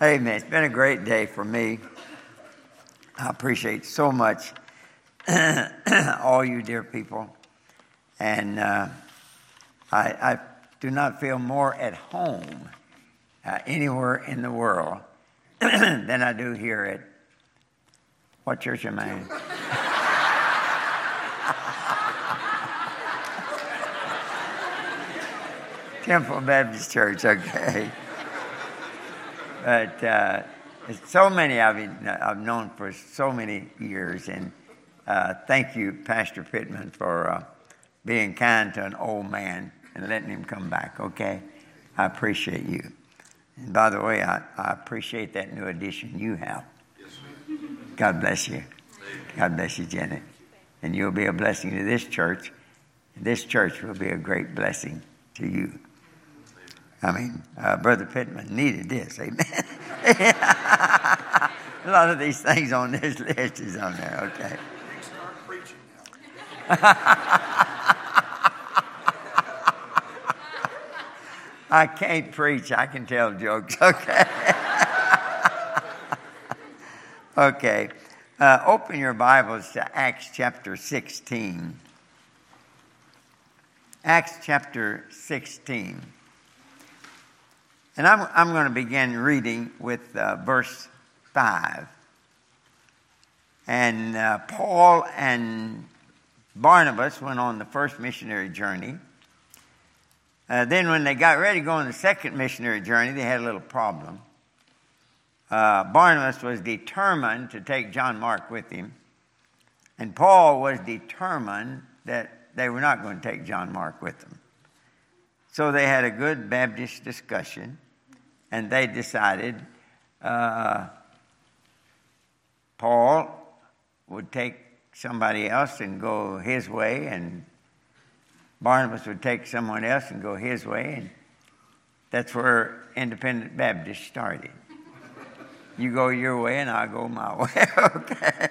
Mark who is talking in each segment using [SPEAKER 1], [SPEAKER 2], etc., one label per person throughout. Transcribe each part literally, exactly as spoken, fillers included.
[SPEAKER 1] Amen. It's been a great day for me. I appreciate so much all you dear people. And uh, I, I do not feel more at home uh, anywhere in the world than I do here at, what church am I in? Temple Baptist Church, okay. But uh, so many I've, I've known for so many years, and uh, thank you, Pastor Pittman, for uh, being kind to an old man and letting him come back, okay? I appreciate you. And by the way, I, I appreciate that new addition you have. God bless you. God bless you, Janet. And you'll be a blessing to this church. This church will be a great blessing to you. I mean, uh, Brother Pittman needed this, amen. A lot of these things on this list is on there, okay.
[SPEAKER 2] Start preaching
[SPEAKER 1] I can't preach, I can tell jokes, okay. Okay, uh, open your Bibles to Acts chapter sixteen. Acts chapter sixteen. And I'm, I'm going to begin reading with uh, verse five. And uh, Paul and Barnabas went on the first missionary journey. Uh, then when they got ready to go on the second missionary journey, they had a little problem. Uh, Barnabas was determined to take John Mark with him. And Paul was determined that they were not going to take John Mark with them. So they had a good Baptist discussion, and they decided uh, Paul would take somebody else and go his way, and Barnabas would take someone else and go his way, and that's where Independent Baptist started. You go your way, and I'll go my way, okay?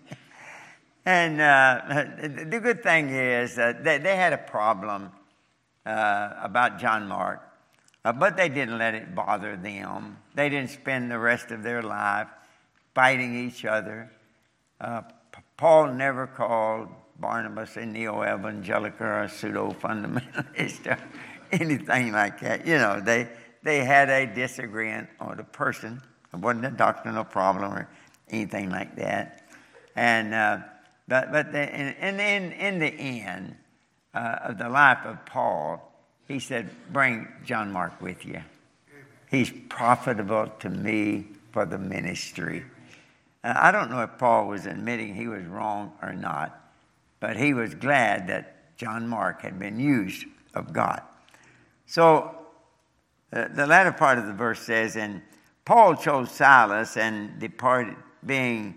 [SPEAKER 1] And uh, the good thing is that they, they had a problem Uh, about John Mark, uh, but they didn't let it bother them. They didn't spend the rest of their life fighting each other. Uh, P- Paul never called Barnabas a neo-evangelical or a pseudo-fundamentalist or anything like that. You know, they they had a disagreement on the person. It wasn't a doctrinal problem or anything like that. And uh, but but the, in in in the end. Uh, of the life of Paul, he said, bring John Mark with you. He's profitable to me for the ministry. Uh, I don't know if Paul was admitting he was wrong or not, but he was glad that John Mark had been used of God. So uh, the latter part of the verse says, and Paul chose Silas and departed, being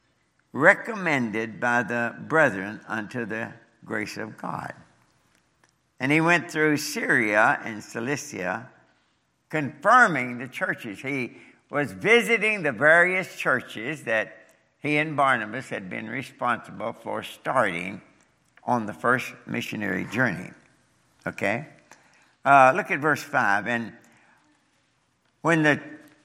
[SPEAKER 1] recommended by the brethren unto the grace of God. And he went through Syria and Cilicia, confirming the churches. He was visiting the various churches that he and Barnabas had been responsible for starting on the first missionary journey. Okay? Uh, look at verse five. And when the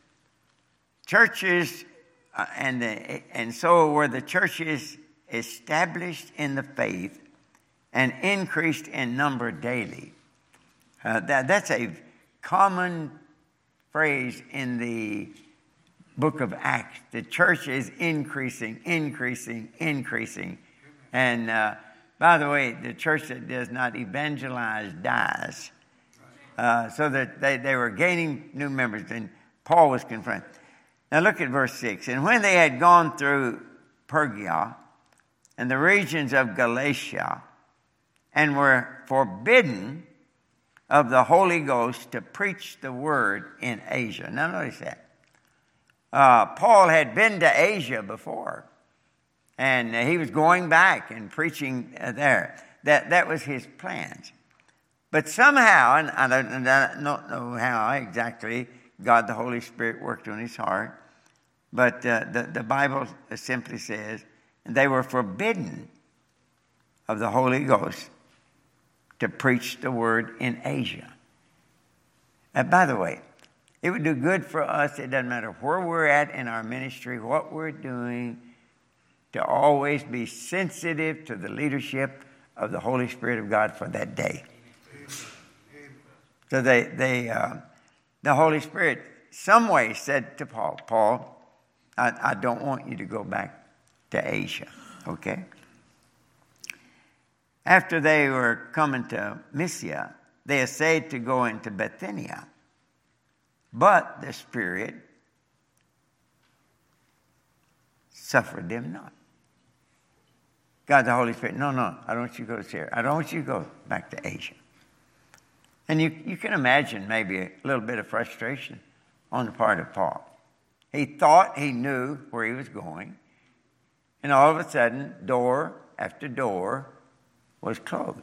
[SPEAKER 1] churches, uh, and, the, and so were the churches established in the faith, and increased in number daily. Uh, that, that's a common phrase in the book of Acts. The church is increasing, increasing, increasing. And uh, by the way, the church that does not evangelize dies. Uh, so that they, they were gaining new members, and Paul was confronted. Now look at verse six. And when they had gone through Pergia and the regions of Galatia, and were forbidden of the Holy Ghost to preach the word in Asia. Now notice that. Uh, Paul had been to Asia before, and he was going back and preaching there. That that was his plans. But somehow, and I don't, and I don't know how exactly God the Holy Spirit worked on his heart, but uh, the, the Bible simply says, and they were forbidden of the Holy Ghost to preach the word in Asia. Uh, by the way, It would do good for us. It doesn't matter where we're at in our ministry, what we're doing, to always be sensitive to the leadership of the Holy Spirit of God for that day. So they, they, uh, the Holy Spirit, some way said to Paul, Paul, I, I don't want you to go back to Asia, okay? After they were coming to Mysia, they essayed to go into Bithynia, but the Spirit suffered them not. God, the Holy Spirit, no, no, I don't want you to go there. I don't want you to go back to Asia. And you, you can imagine maybe a little bit of frustration on the part of Paul. He thought he knew where he was going, and all of a sudden, door after door was closed.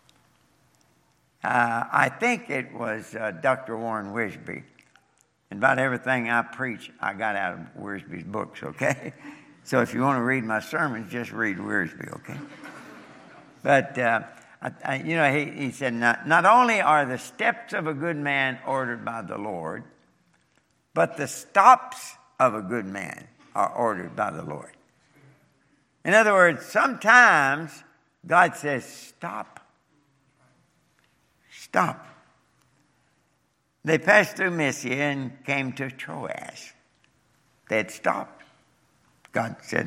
[SPEAKER 1] Uh, I think it was uh, Doctor Warren Wiersbe. And about everything I preach, I got out of Wiersbe's books, okay? So if you want to read my sermons, just read Wiersbe, okay? But, uh, I, I, you know, he, he said, not, not only are the steps of a good man ordered by the Lord, but the stops of a good man are ordered by the Lord. In other words, sometimes God says, stop. Stop. They passed through Mysia and came to Troas. They had stopped. God said.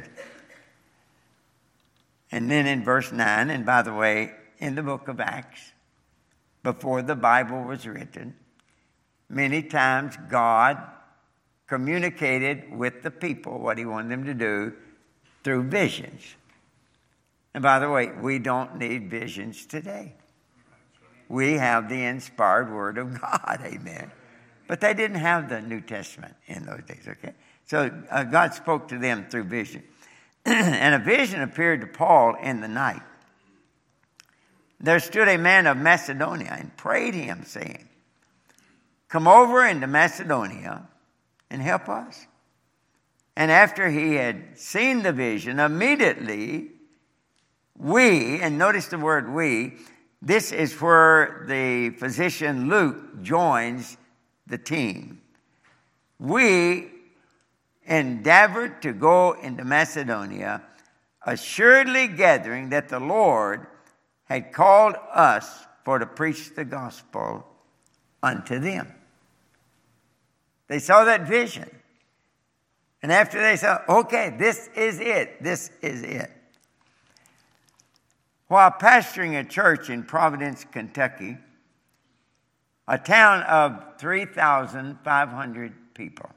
[SPEAKER 1] And then in verse nine, and by the way, in the book of Acts, before the Bible was written, many times God communicated with the people what he wanted them to do through visions. And by the way, we don't need visions today. We have the inspired Word of God, amen. But they didn't have the New Testament in those days, okay? So uh, God spoke to them through vision. And a vision appeared to Paul in the night. There stood a man of Macedonia and prayed him, saying, come over into Macedonia and help us. And after he had seen the vision, immediately we, and notice the word we, this is where the physician Luke joins the team. We endeavored to go into Macedonia, assuredly gathering that the Lord had called us for to preach the gospel unto them. They saw that vision. And after they saw, okay, this is it. This is it. While pastoring a church in Providence, Kentucky, a town of three thousand five hundred people,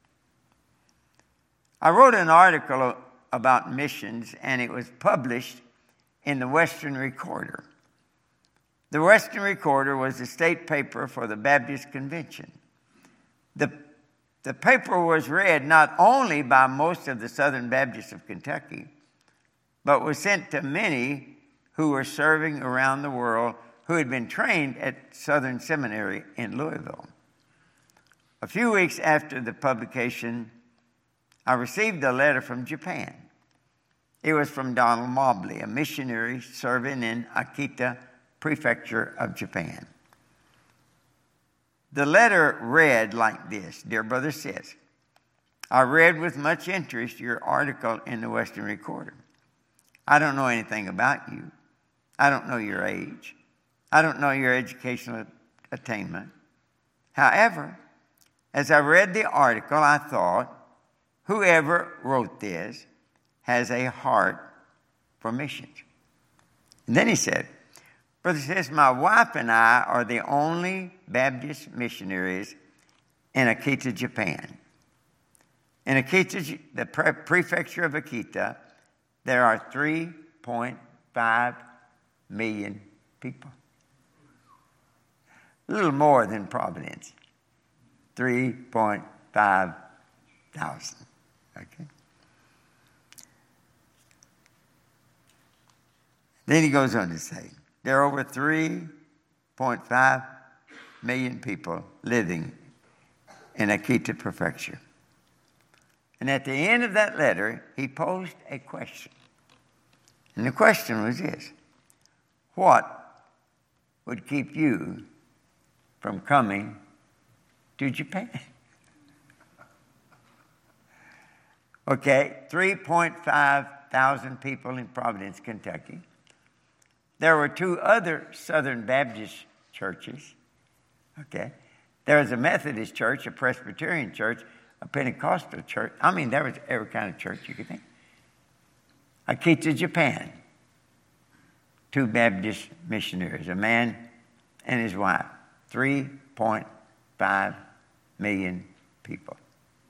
[SPEAKER 1] I wrote an article about missions, and it was published in the Western Recorder. The Western Recorder was the state paper for the Baptist Convention. The, the paper was read not only by most of the Southern Baptists of Kentucky, but was sent to many who were serving around the world who had been trained at Southern Seminary in Louisville. A few weeks after the publication, I received a letter from Japan. It was from Donald Mobley, a missionary serving in Akita Prefecture of Japan. The letter read like this: Dear Brother Sis, I read with much interest your article in the Western Recorder. I don't know anything about you. I don't know your age. I don't know your educational attainment. However, as I read the article, I thought, whoever wrote this has a heart for missions. And then he said, Brother Sis, my wife and I are the only Baptist missionaries in Akita, Japan. In Akita, the pre- prefecture of Akita, there are three point five million people. A little more than Providence. three point five thousand. Okay. Then he goes on to say, there are over three point five million people living in Akita Prefecture. And at the end of that letter, he posed a question. And the question was this: what would keep you from coming to Japan. Okay, three point five thousand people in Providence, Kentucky. There were two other Southern Baptist churches. Okay, there was a Methodist church, a Presbyterian church, a Pentecostal church. I mean, there was every kind of church you could think. Akita, Japan. Two Baptist missionaries, a man and his wife. three point five million people.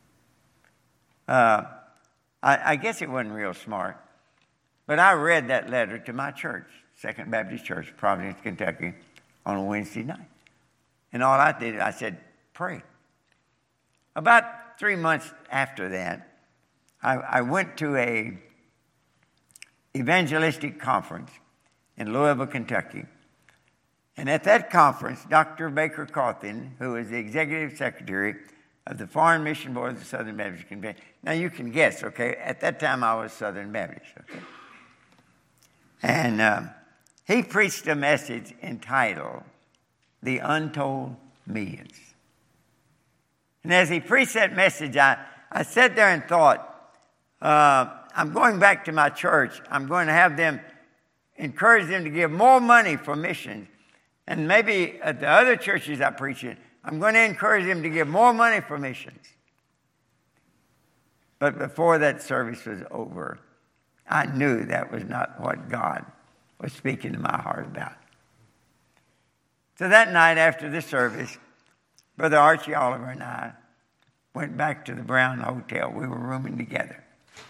[SPEAKER 1] Uh, I, I guess it wasn't real smart, but I read that letter to my church, Second Baptist Church, Providence, Kentucky, on a Wednesday night. And all I did, I said, pray. About three months after that, I, I went to a evangelistic conference in Louisville, Kentucky. And at that conference, Doctor Baker Cawthon, who was the executive secretary of the Foreign Mission Board of the Southern Baptist Convention. Now, you can guess, okay? At that time, I was Southern Baptist, okay? And um, he preached a message entitled, The Untold Millions. And as he preached that message, I, I sat there and thought, uh, I'm going back to my church. I'm going to have them, encourage them to give more money for missions. And maybe at the other churches I preach in, I'm going to encourage them to give more money for missions. But before that service was over, I knew that was not what God was speaking to my heart about. So that night after the service, Brother Archie Oliver and I went back to the Brown Hotel. We were rooming together.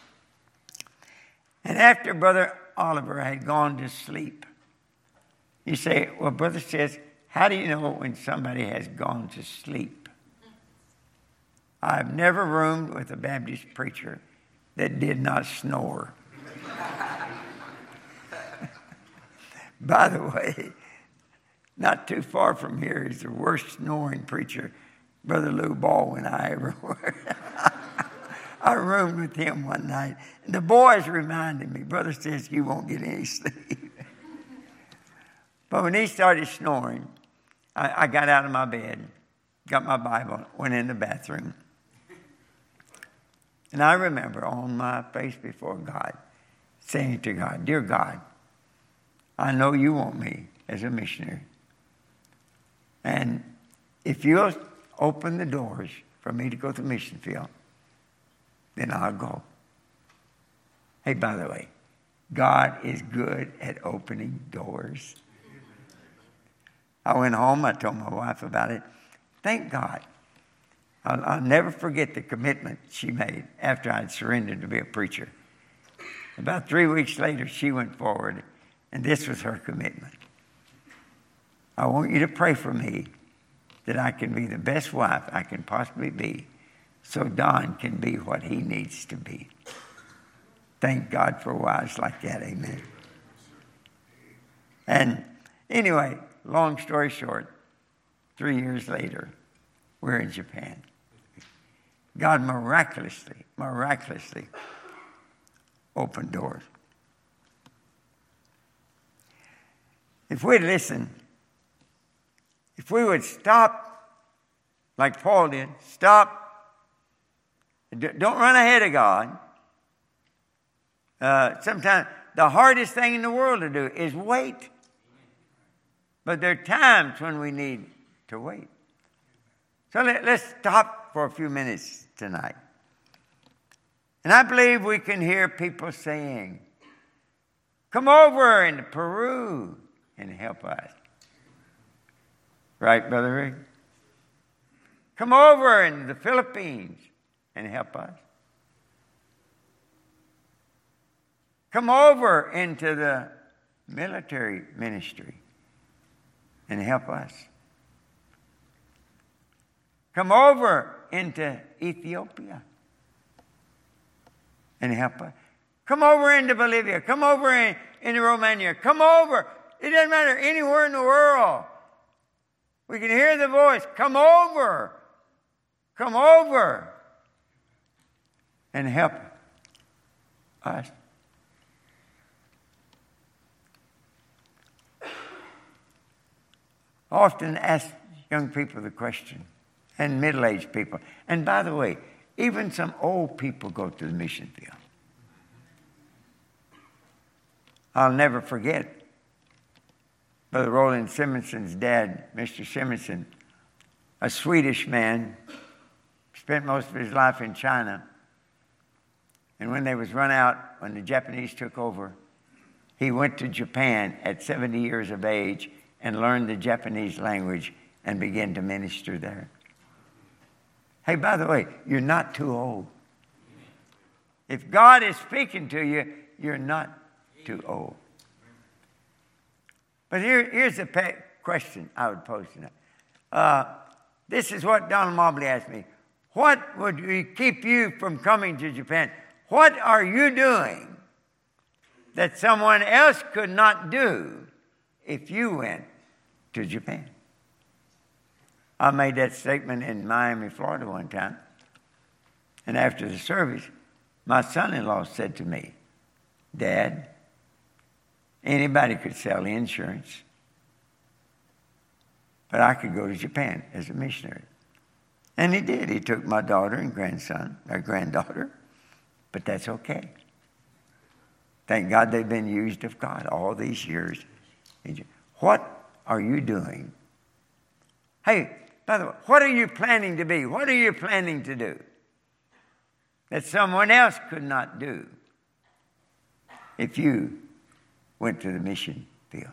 [SPEAKER 1] And after Brother Oliver had gone to sleep, you say, well, Brother says, how do you know when somebody has gone to sleep? I've never roomed with a Baptist preacher that did not snore. By the way, not too far from here is the worst snoring preacher, Brother Lou Baldwin, I ever heard. I roomed with him one night, and the boys reminded me, Brother says you won't get any sleep. But when he started snoring, I, I got out of my bed, got my Bible, went in the bathroom. And I remember on my face before God, saying to God, Dear God, I know you want me as a missionary. And if you'll open the doors for me to go to the mission field, then I'll go. Hey, by the way, God is good at opening doors. I went home, I told my wife about it. Thank God. I'll, I'll never forget the commitment she made after I'd surrendered to be a preacher. About three weeks later, she went forward, and this was her commitment. I want you to pray for me that I can be the best wife I can possibly be so Don can be what he needs to be. Thank God for wives like that, amen. And anyway, long story short, three years later, we're in Japan. God miraculously, miraculously opened doors. If we'd listen, if we would stop like Paul did, stop, don't run ahead of God. Uh, sometimes the hardest thing in the world to do is wait. But there are times when we need to wait. So let, let's stop for a few minutes tonight. And I believe we can hear people saying, come over into Peru and help us. Right, Brother Rick? Come over into the Philippines and help us. Come over into the military ministry and help us. Come over into Ethiopia and help us. Come over into Bolivia. Come over in, into Romania. Come over. It doesn't matter, anywhere in the world. We can hear the voice. Come over. Come over and help us. I often ask young people the question, and middle-aged people. And by the way, even some old people go to the mission field. I'll never forget Brother Roland Simonson's dad, Mister Simonson, a Swedish man, spent most of his life in China. And when they was run out, when the Japanese took over, he went to Japan at seventy years of age and learned the Japanese language and began to minister there. Hey, by the way, you're not too old. If God is speaking to you, you're not too old. But here, here's the pe- question I would pose tonight. Uh, this is what Donald Mobley asked me. What would keep you from coming to Japan? What are you doing that someone else could not do if you went to Japan? I made that statement in Miami, Florida one time. And after the service, my son-in-law said to me, Dad, anybody could sell insurance, but I could go to Japan as a missionary. And he did. He took my daughter and grandson, or granddaughter, but that's okay. Thank God they've been used of God all these years. What are you doing? Hey, by the way, what are you planning to be? What are you planning to do that someone else could not do if you went to the mission field?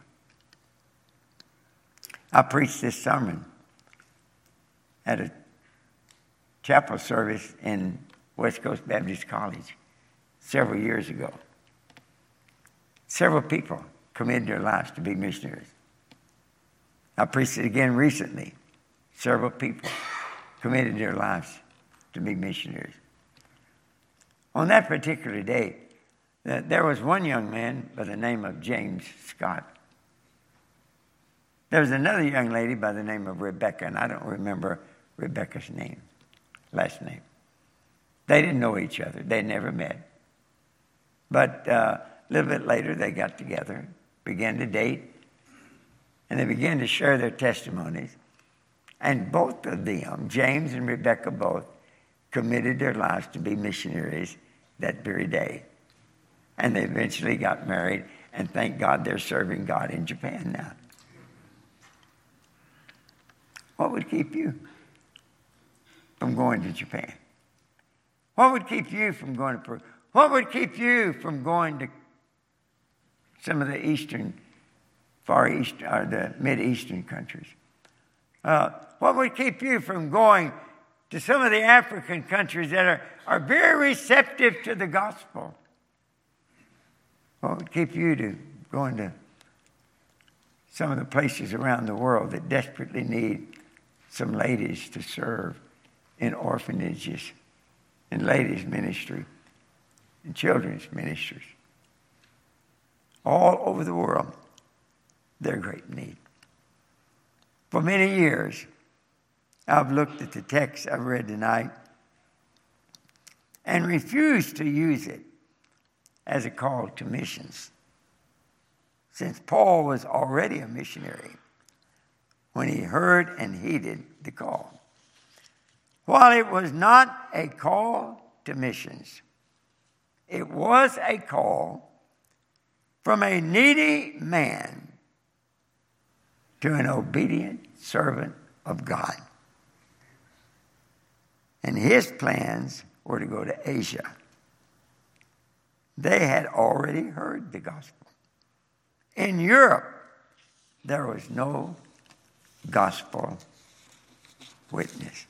[SPEAKER 1] I preached this sermon at a chapel service in West Coast Baptist College several years ago. Several people committed their lives to be missionaries. I preached it again recently. Several people committed their lives to be missionaries. On that particular day, there was one young man by the name of James Scott. There was another young lady by the name of Rebecca, and I don't remember Rebecca's name, last name. They didn't know each other. They never met. But uh, a little bit later, they got together, began to date, and they began to share their testimonies. And both of them, James and Rebecca both, committed their lives to be missionaries that very day. And they eventually got married, and thank God they're serving God in Japan now. What would keep you from going to Japan? What would keep you from going to Peru? What would keep you from going to some of the eastern, far east, or the mid-eastern countries? Uh, what would keep you from going to some of the African countries that are, are very receptive to the gospel? What would keep you to going to some of the places around the world that desperately need some ladies to serve in orphanages, in ladies' ministry, in children's ministries? All over the world, they're great need. For many years, I've looked at the text I've read tonight and refused to use it as a call to missions, since Paul was already a missionary when he heard and heeded the call. While it was not a call to missions, it was a call from a needy man to an obedient servant of God. And his plans were to go to Asia. They had already heard the gospel. In Europe, there was no gospel witness.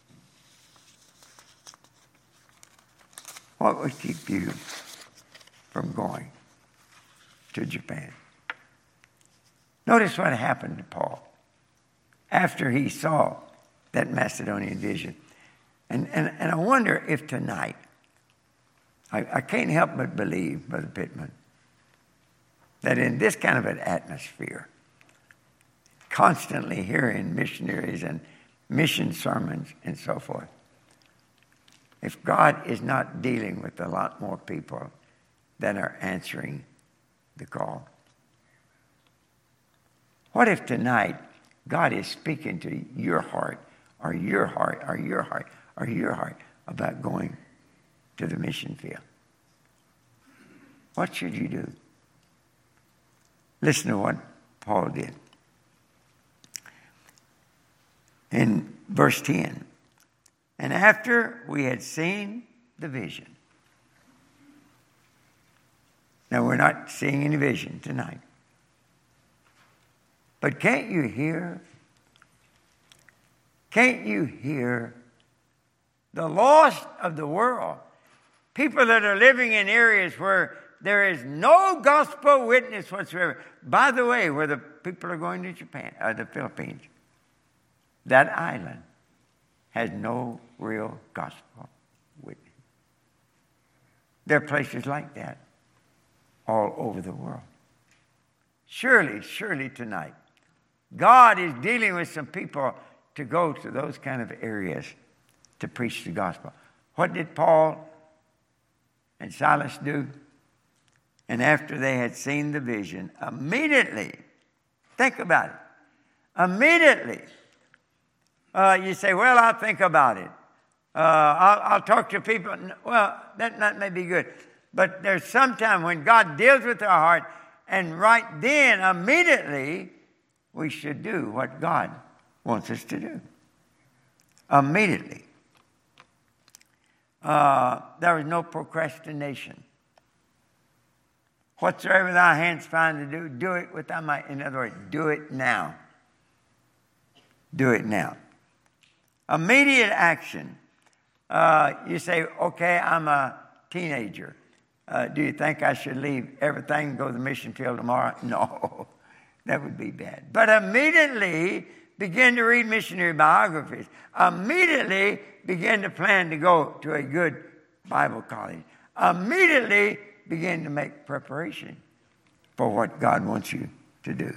[SPEAKER 1] What would keep you from going to Japan? Notice what happened to Paul after he saw that Macedonian vision. And, and, and I wonder if tonight, I, I can't help but believe, Brother Pittman, that in this kind of an atmosphere, constantly hearing missionaries and mission sermons and so forth, if God is not dealing with a lot more people that are answering the call. What if tonight God is speaking to your heart or your heart, or your heart, or your heart about going to the mission field? What should you do? Listen to what Paul did. In verse ten, and after we had seen the vision. Now, we're not seeing any vision tonight. But can't you hear? Can't you hear the lost of the world? People that are living in areas where there is no gospel witness whatsoever. By the way, where the people are going to Japan, or the Philippines, that island has no real gospel witness. There are places like that all over the world. Surely, surely tonight, God is dealing with some people to go to those kind of areas to preach the gospel. What did Paul and Silas do? And after they had seen the vision, immediately, think about it, immediately, uh, you say, well, I'll think about it. Uh, I'll, I'll talk to people. Well, that, that may be good. But there's some time when God deals with our heart, and right then, immediately, we should do what God wants us to do. Immediately. Uh, there was no procrastination. Whatsoever thy hands find to do, do it with thy might. In other words, do it now. Do it now. Immediate action. Uh, you say, okay, I'm a teenager. Uh, do you think I should leave everything and go to the mission field tomorrow? No, that would be bad. But immediately begin to read missionary biographies. Immediately begin to plan to go to a good Bible college. Immediately begin to make preparation for what God wants you to do.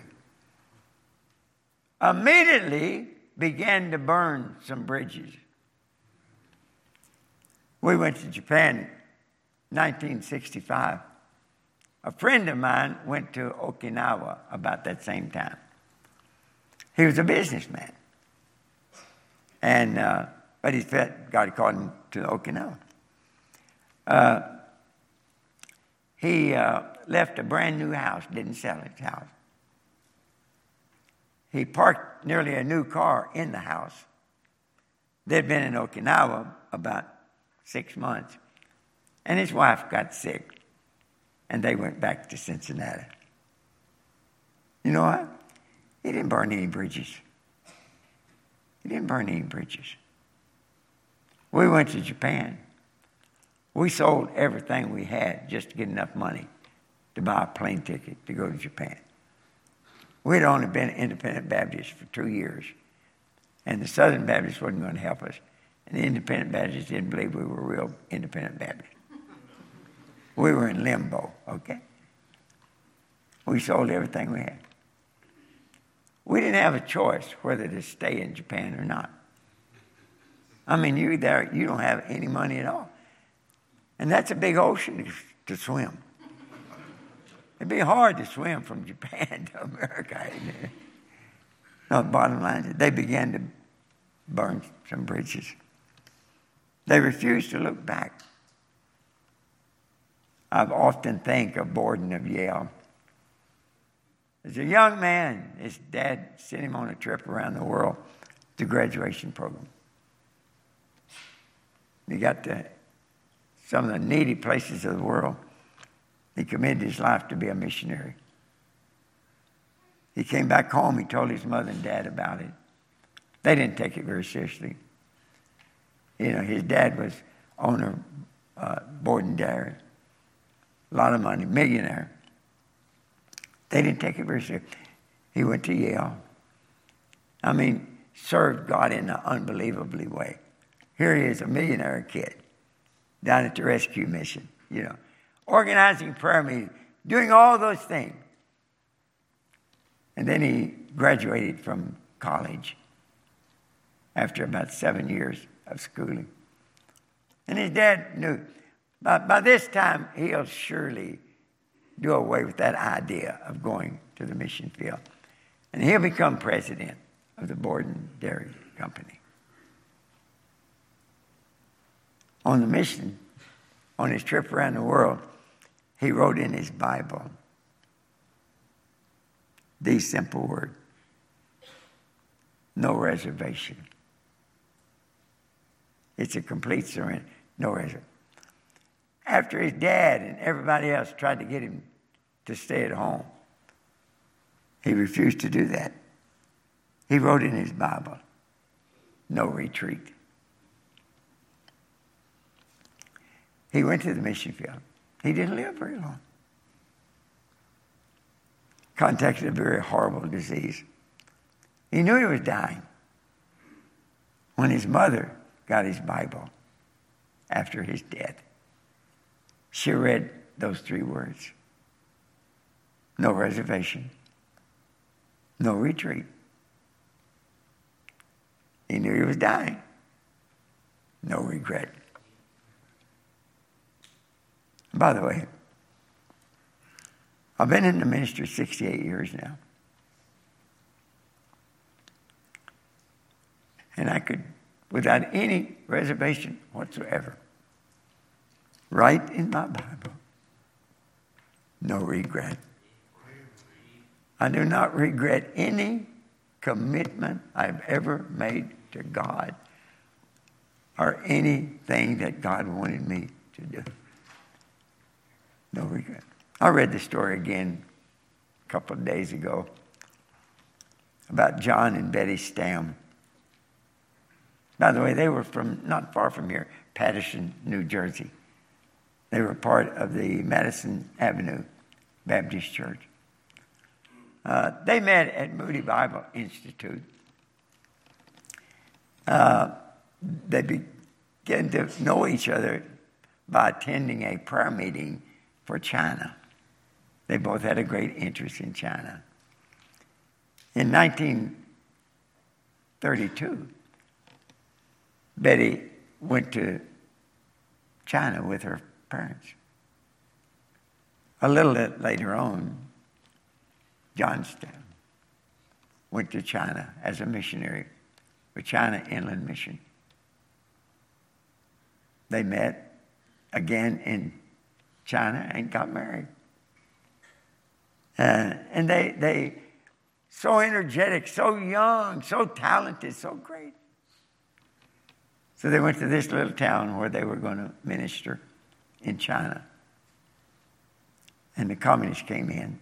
[SPEAKER 1] Immediately begin to burn some bridges. We went to Japan in nineteen sixty-five. A friend of mine went to Okinawa about that same time. He was a businessman. And, uh, but he felt God called him to Okinawa. Uh, he uh, left a brand new house, didn't sell his house. He parked nearly a new car in the house. They'd been in Okinawa about six months. And his wife got sick. And they went back to Cincinnati. You know what? He didn't burn any bridges. He didn't burn any bridges. We went to Japan. We sold everything we had just to get enough money to buy a plane ticket to go to Japan. We'd only been independent Baptists for two years. And the Southern Baptists wasn't going to help us. And the independent Baptists didn't believe we were real independent Baptists. We were in limbo, okay? We sold everything we had. We didn't have a choice whether to stay in Japan or not. I mean, you're there, you don't have any money at all. And that's a big ocean to, to swim. It'd be hard to swim from Japan to America. No, the bottom line is they began to burn some bridges. They refused to look back. I often think of Borden of Yale. As a young man, his dad sent him on a trip around the world to graduation program. He got to some of the needy places of the world. He committed his life to be a missionary. He came back home. He told his mother and dad about it. They didn't take it very seriously. You know, his dad was owner of uh, Borden Dairy. A lot of money, millionaire. They didn't take it very seriously. He went to Yale. I mean, served God in an unbelievably way. Here he is, a millionaire kid, down at the rescue mission, you know, organizing prayer meetings, doing all those things. And then he graduated from college after about seven years of schooling. And his dad knew, by, by this time, he'll surely do away with that idea of going to the mission field. And he'll become president of the Borden Dairy Company. on the mission, on his trip around the world, he wrote in his Bible these simple words: no reservation. It's a complete surrender, no reservation. After his dad and everybody else tried to get him to stay at home, he refused to do that. He wrote in his Bible, no retreat. He went to the mission field. He didn't live very long. Contracted a very horrible disease. He knew he was dying when his mother got his Bible after his death. She read those three words: no reservation, no retreat. He knew he was dying. No regret. By the way, I've been in the ministry sixty-eight years now. And I could, without any reservation whatsoever, write in my Bible, no regret. I do not regret any commitment I've ever made to God or anything that God wanted me to do. No regret. I read the story again a couple of days ago about John and Betty Stam. By the way, they were from not far from here, Paterson, New Jersey. They were part of the Madison Avenue Baptist Church. Uh, they met at Moody Bible Institute. Uh, they began to know each other by attending a prayer meeting for China. They both had a great interest in China. In nineteen thirty-two, Betty went to China with her parents. A little bit later on, John Stam went to China as a missionary with China Inland Mission. They met again in China and got married. Uh, and they, they, so energetic, so young, so talented, so great. So they went to this little town where they were going to minister in China. And the communists came in,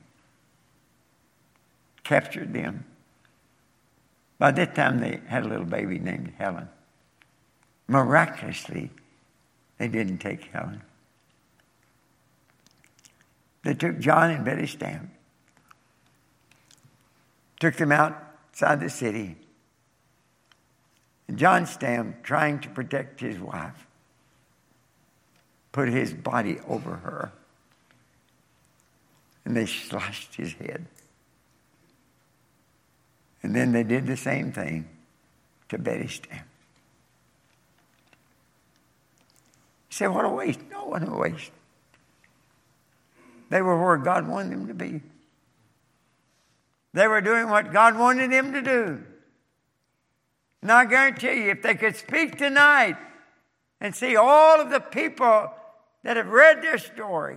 [SPEAKER 1] captured them. By that time, they had a little baby named Helen. Miraculously, they didn't take Helen. They took John and Betty Stam, took them outside the city. And John Stam, trying to protect his wife, put his body over her. And they slashed his head. And then they did the same thing to Betty Stam. You say, what a waste. No, what a waste. They were where God wanted them to be. They were doing what God wanted them to do. And I guarantee you, if they could speak tonight and see all of the people that have read their story,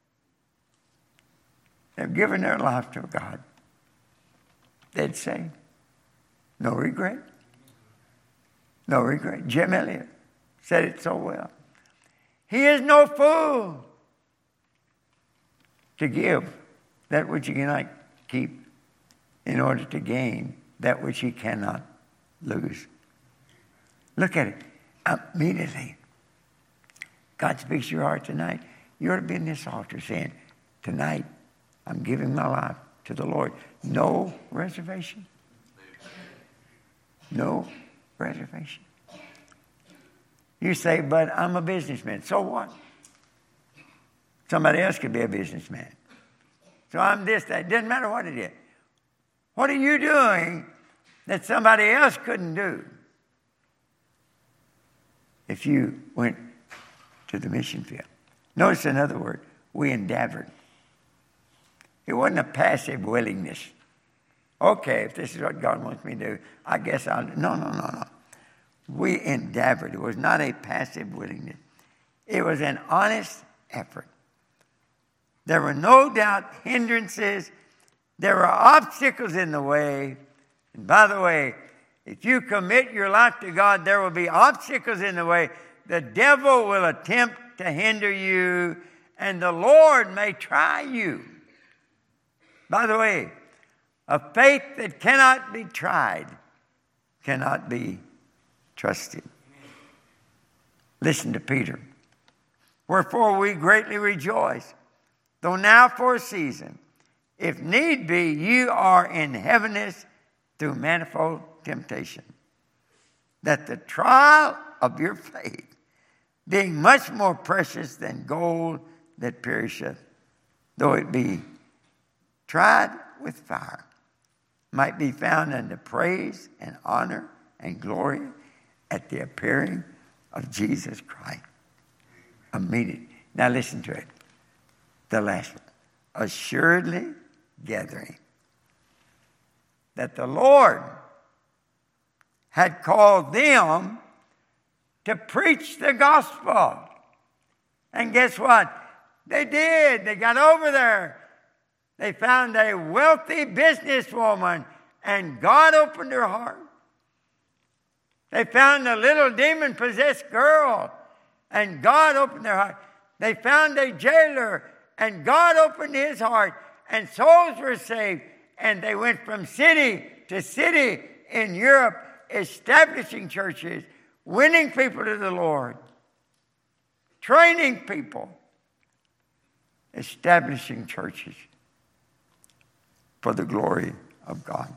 [SPEAKER 1] they've given their life to God, they'd say, no regret. No regret. Jim Elliot said it so well. He is no fool to give that which he cannot keep in order to gain that which he cannot lose. Look at it. Immediately, God speaks to your heart tonight. You ought to be in this altar saying, tonight, I'm giving my life to the Lord. No reservation. No reservation. You say, but I'm a businessman. So what? Somebody else could be a businessman. So I'm this, that. It doesn't matter what it is. What are you doing that somebody else couldn't do if you went to the mission field? Notice another word. We endeavored. It wasn't a passive willingness. Okay, if this is what God wants me to do, I guess I'll do. No, no, no, no. We endeavored. It was not a passive willingness. It was an honest effort. There were no doubt hindrances. There were obstacles in the way. And by the way, if you commit your life to God, there will be obstacles in the way. The devil will attempt to hinder you, and the Lord may try you. By the way, a faith that cannot be tried cannot be trusted. Listen to Peter. Wherefore we greatly rejoice, though now for a season, if need be, you are in heaviness through manifold temptation, that the trial of your faith, being much more precious than gold that perisheth, though it be tried with fire, might be found unto praise and honor and glory at the appearing of Jesus Christ. Immediately. Now listen to it. The last one. Assuredly gathering that the Lord had called them to preach the gospel. And guess what? They did. They got over there. They found a wealthy businesswoman, and God opened her heart. They found a little demon-possessed girl, and God opened their heart. They found a jailer, and God opened his heart, and souls were saved. And they went from city to city in Europe, establishing churches, winning people to the Lord, training people, establishing churches for the glory of God.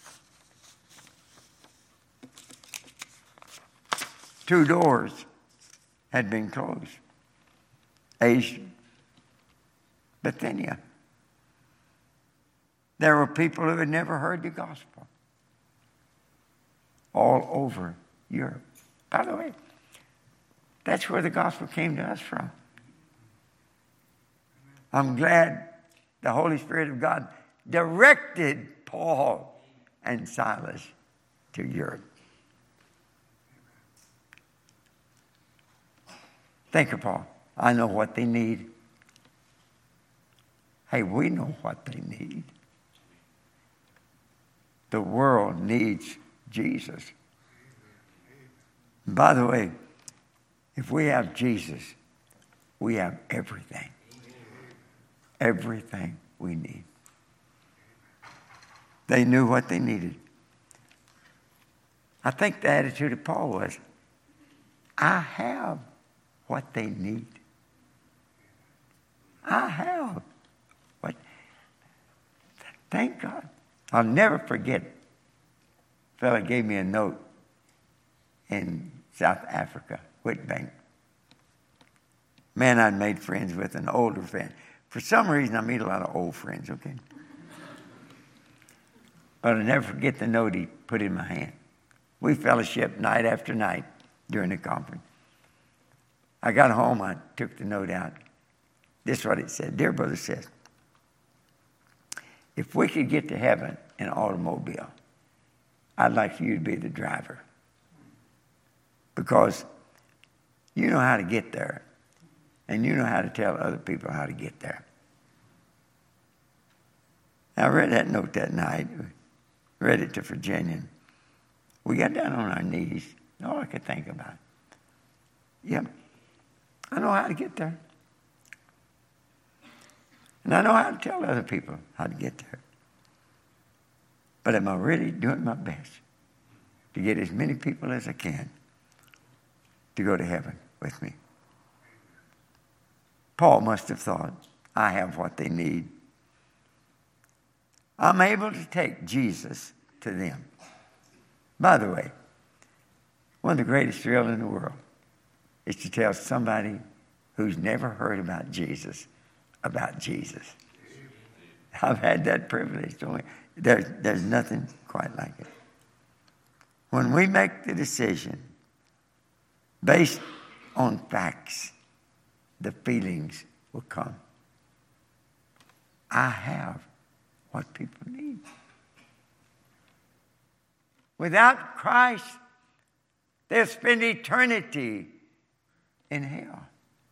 [SPEAKER 1] Two doors had been closed. Asia, Bithynia. There were people who had never heard the gospel all over Europe. By the way, that's where the gospel came to us from. I'm glad the Holy Spirit of God directed Paul and Silas to Europe. Think of Paul. I know what they need. Hey, we know what they need. The world needs Jesus. By the way, if we have Jesus, we have everything. Everything we need. They knew what they needed. I think the attitude of Paul was, I have what they need. I have what. Thank God. I'll never forget. A fella gave me a note in South Africa, Witbank. Man, I'd made friends with, an older friend. For some reason, I meet a lot of old friends, okay? But I'll never forget the note he put in my hand. We fellowshiped night after night during the conference. I got home, I took the note out. This is what it said. Dear Brother Seth, if we could get to heaven in an automobile, I'd like for you to be the driver. Because you know how to get there. And you know how to tell other people how to get there. I read that note that night. Read it to Virginia. We got down on our knees. All I could think about. Yep. I know how to get there. And I know how to tell other people how to get there. But am I really doing my best to get as many people as I can to go to heaven with me? Paul must have thought, I have what they need. I'm able to take Jesus to them. By the way, one of the greatest thrills in the world is to tell somebody who's never heard about Jesus about Jesus. I've had that privilege. There's, there's nothing quite like it. When we make the decision based on facts, the feelings will come. I have what people need. Without Christ, they'll spend eternity in hell.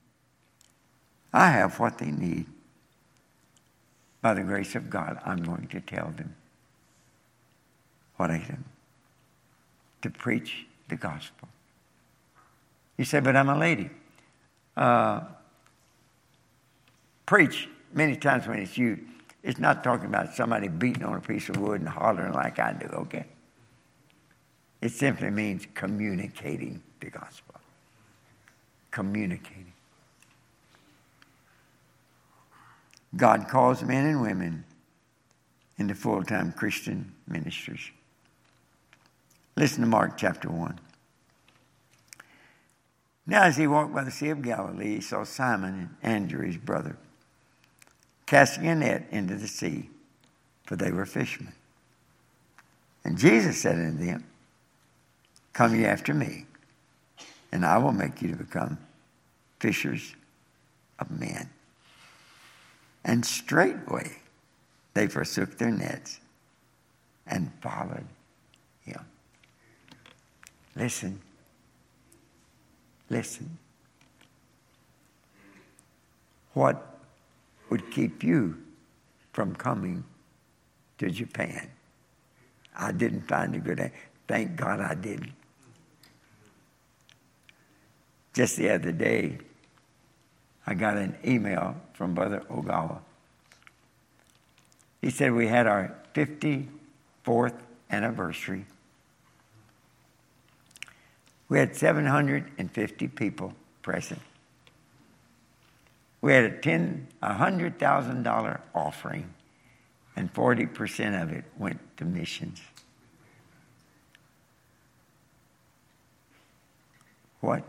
[SPEAKER 1] I have what they need. By the grace of God, I'm going to tell them what I do. To preach the gospel. You say, but I'm a lady. Uh, preach, many times when it's you, it's not talking about somebody beating on a piece of wood and hollering like I do, okay? It simply means communicating the gospel. Communicating. God calls men and women into full-time Christian ministries. Listen to Mark chapter one. Now as he walked by the Sea of Galilee, he saw Simon and Andrew, his brother, casting a net into the sea, for they were fishermen. And Jesus said unto them, come ye after me, and I will make you to become fishers of men. And straightway they forsook their nets and followed him. Listen. Listen. What would keep you from coming to Japan? I didn't find a good answer. Thank God I didn't. Just the other day, I got an email from Brother Ogawa. He said we had our fifty-fourth anniversary. We had seven hundred fifty people present. We had a ten, one hundred thousand dollars offering, and forty percent of it went to missions. What?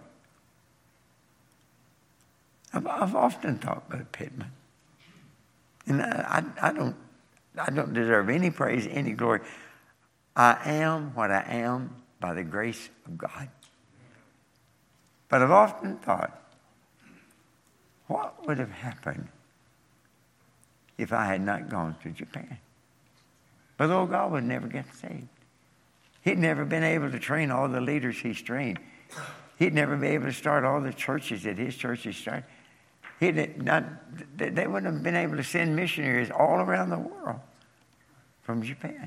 [SPEAKER 1] I've, I've often thought, Brother Pittman, and I, I, I don't, I don't deserve any praise, any glory. I am what I am by the grace of God. But I've often thought, what would have happened if I had not gone to Japan? Brother Ogawa would never get saved. He'd never been able to train all the leaders he's trained. He'd never be able to start all the churches that his church has started. He'd not, they wouldn't have been able to send missionaries all around the world from Japan.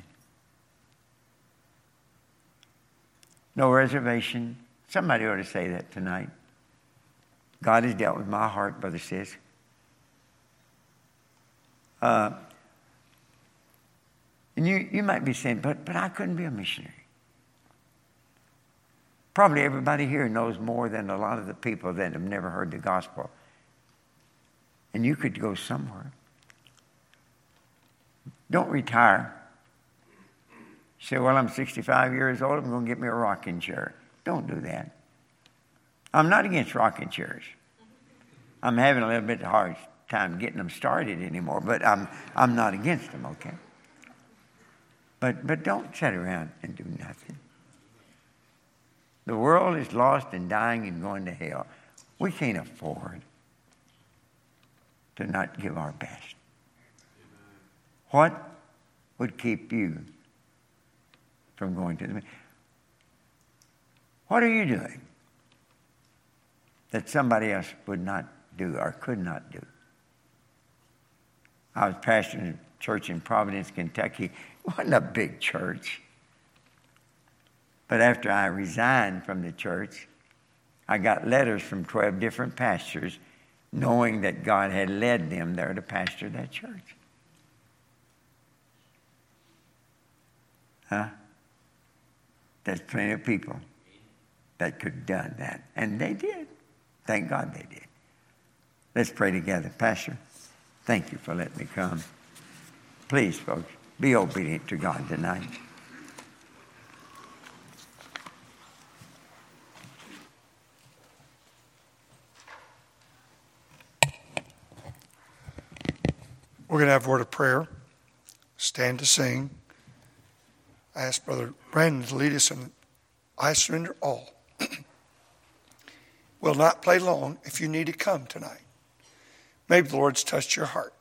[SPEAKER 1] No reservation. Somebody ought to say that tonight. God has dealt with my heart, Brother Sis. Uh, and you, you might be saying, but, but I couldn't be a missionary. Probably everybody here knows more than a lot of the people that have never heard the gospel. And you could go somewhere. Don't retire. You say, well, I'm sixty-five years old. I'm going to get me a rocking chair. Don't do that. I'm not against rocking chairs. I'm having a little bit hard time getting them started anymore, but I'm I'm not against them, okay? But but don't sit around and do nothing. The world is lost and dying and going to hell. We can't afford to not give our best. What would keep you from going to the... What are you doing that somebody else would not do or could not do? I was pastoring a church in Providence, Kentucky. It wasn't a big church. But after I resigned from the church, I got letters from twelve different pastors knowing that God had led them there to pastor that church. Huh? There's plenty of people that could have done that. And they did. Thank God they did. Let's pray together. Pastor, thank you for letting me come. Please, folks, be obedient to God tonight.
[SPEAKER 2] We're going to have a word of prayer. Stand to sing. I ask Brother Brandon to lead us in I Surrender All. We'll not play long if you need to come tonight. Maybe the Lord's touched your heart.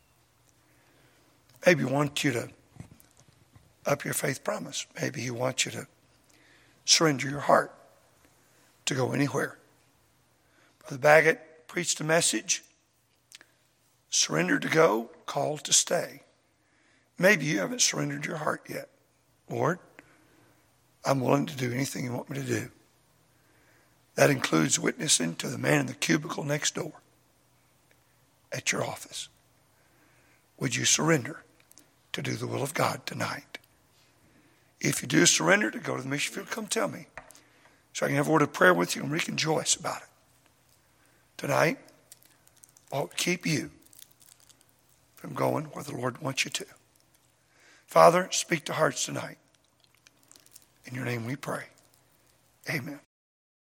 [SPEAKER 2] Maybe He wants you to up your faith promise. Maybe He wants you to surrender your heart to go anywhere. Brother Baggett preached a message surrendered to go, called to stay. Maybe you haven't surrendered your heart yet. Lord, I'm willing to do anything you want me to do. That includes witnessing to the man in the cubicle next door at your office. Would you surrender to do the will of God tonight? If you do surrender to go to the mission field, come tell me so I can have a word of prayer with you and we can rejoice about it. Tonight, what would keep you from going where the Lord wants you to? Father, speak to hearts tonight. In your name we pray. Amen.